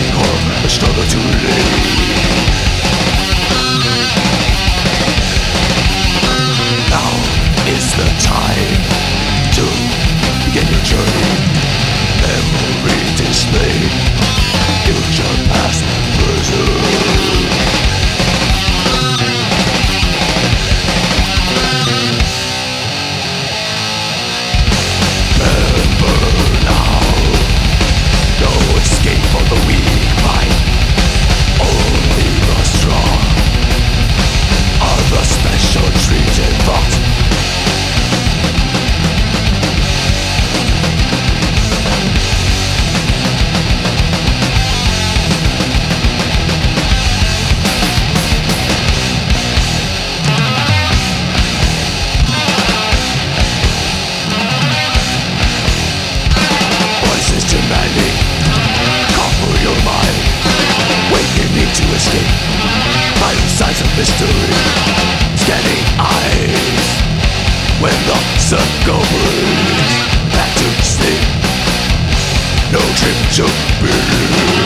Fighting horror, a struggle to live. Now is the time to begin your journey. Memory displayed, future, past, present. Escape for the weak mind. Only the strong are the special treated thought. Voices demanding your mind, wakening to escape. Vital signs of mystery, scanning eyes. When the circle breaks, back to sleep. No trip to be.